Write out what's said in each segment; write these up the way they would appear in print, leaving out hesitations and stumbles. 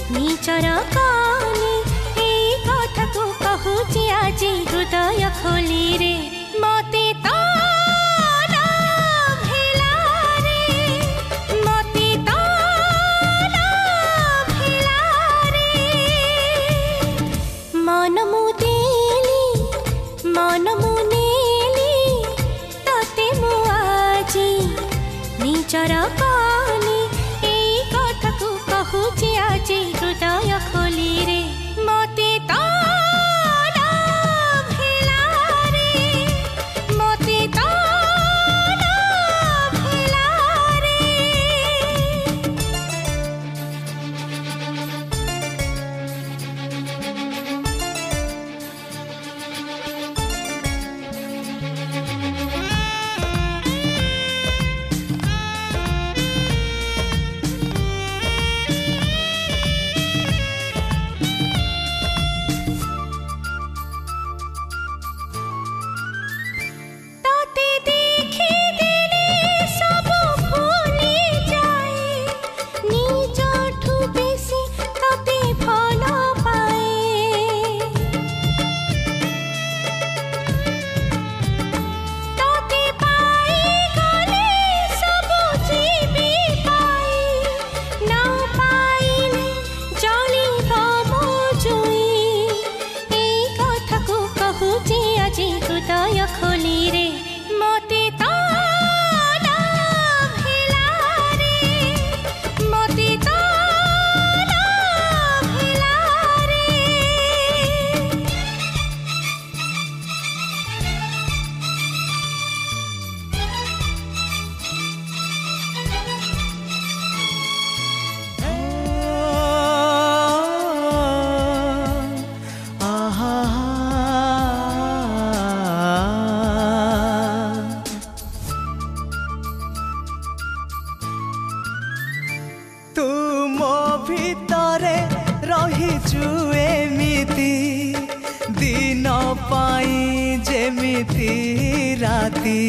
निचर कानी एई कथा को कहूची आजी हृदय खोली रे मते ताला भेला रे मते ताला भेला रे मन मुदेली मन मुनेली तते मु आजी निचर कानी एई कथा को कहूची आजी हृदय खोली रे मते ताला भेला रे मते ताला भेला रे। ताते देखी दिले सब भूली जाए निजठू बेसी ताते भल पाए ताते पाई गले सब जीवी पाए ना पाइले जलिब मो जुई एई कथा को कहूची आजी हृदय खोली रे मते ताला भेला रे मते ताला भेला रे। तू मो भितरे रहिचु एमिति दिन पाई जेमिति राति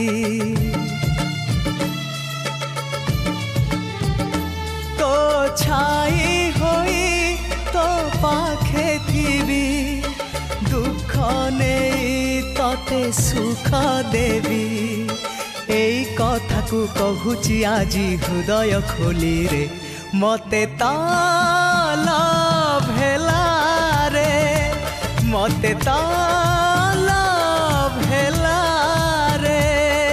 तो छाई होई तो पाखे थीबी दुख नेई तते सुख देवी एई कथा को कहूची आजी हृदय खोली रे मते ताला भेला रे मते ताला भेला रे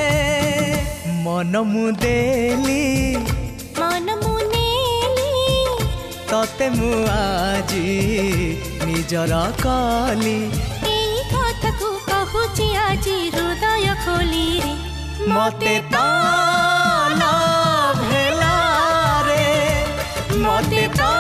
मन मुदेली मन मुनेली तते मु आजी निजर काली एई कथा को कहूची आजी हृदय खोली रे मते ताला भेला रे मते ताला